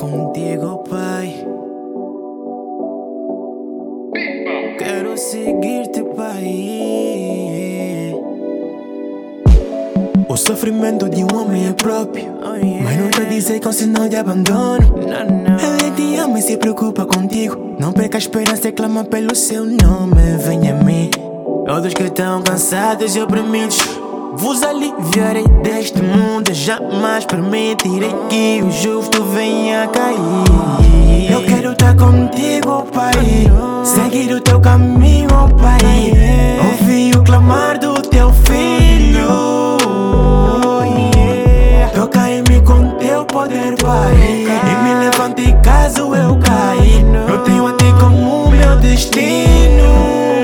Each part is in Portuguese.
contigo, Pai. Quero seguir-te, Pai. O sofrimento de um homem é próprio, mas não te dizer com sinal de abandono. Ele te ama e se preocupa contigo. Não perca a esperança e clama pelo seu nome. Venha a mim, todos que estão cansados e oprimidos, vos aliviarei deste mundo. Jamais permitirei que o justo venha a cair. Eu quero estar contigo, Pai. Seguir o teu caminho, Pai. Ouvir o clamar do teu filho. Toca em mim com teu poder, Pai. E me levante caso eu cair. Eu tenho a ti como meu destino.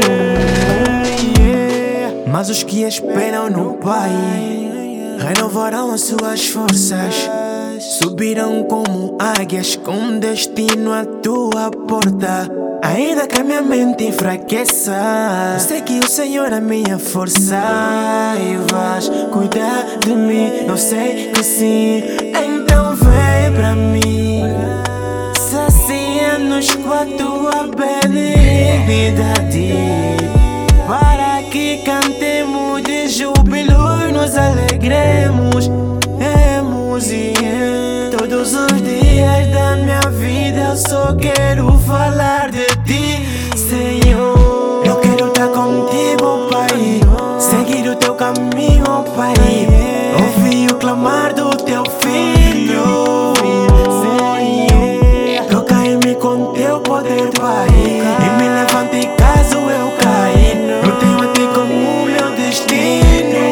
Mas os que esperam no Pai renovarão as suas forças. Subirão como águias com destino à tua porta. Ainda que a minha mente enfraqueça, sei que o Senhor é a minha força. E vais cuidar de mim, eu sei que sim. Então vem pra mim, sacia-nos com a tua benignidade, para que cantemos de júbilo e nos alegremos. Todos os dias da minha vida eu só quero falar de ti, Senhor. Eu quero estar contigo, Pai. Seguir o teu caminho, Pai. Ouvir o clamar do teu filho. Toca em mim com teu poder, Pai. E me levante caso eu cair. Eu tenho a ti como meu destino.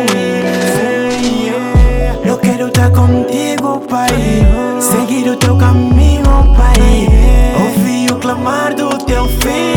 Eu quero estar contigo, Pai. Seguir o teu caminho, Pai. Ouvir o clamar do teu filho.